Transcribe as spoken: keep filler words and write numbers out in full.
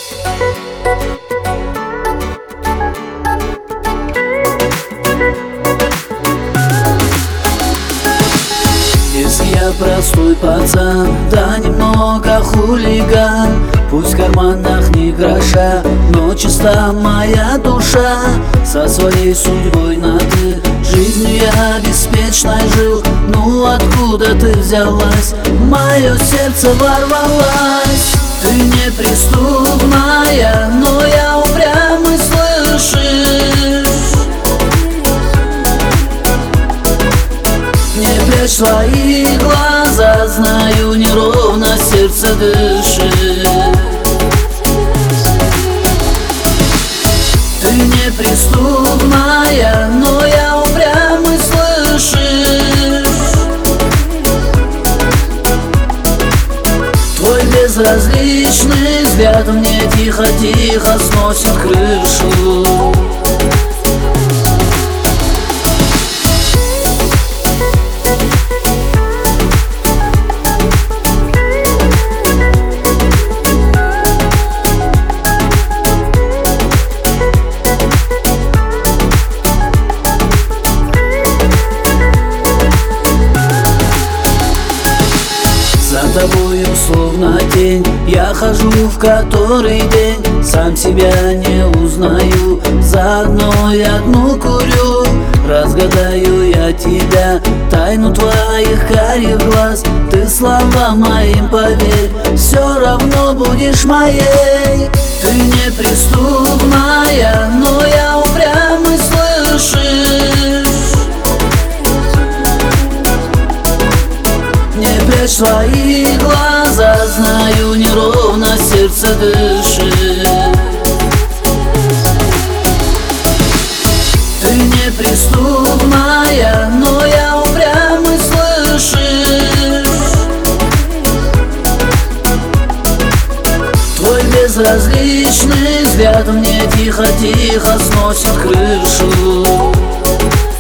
Если я простой пацан, да немного хулиган, пусть в карманах ни гроша, но чиста моя душа. Со своей судьбой на «ты», жизнью я беспечной жил. Ну откуда ты взялась, в мое сердце ворвалась? Ты неприступная, но я упрямый, слышишь? Не прячь свои глаза, знаю, неровно сердце дышит. Ты неприступная, но я упрямый, слышишь? Твой безразличный взгляд мне тихо-тихо сносит крышу. За тобою словно тень я хожу в который день, сам себя не узнаю, за одной одну курю. Разгадаю я тебя, тайну твоих карих глаз, ты словам моим поверь, все равно будешь моей. Ты неприступная, но я упрямый, слышишь? Не прячь свои глаза, знаю, неровно сердце дышит. Ты неприступная, но я упрямый, слышишь? Твой безразличный взгляд мне тихо-тихо сносит крышу.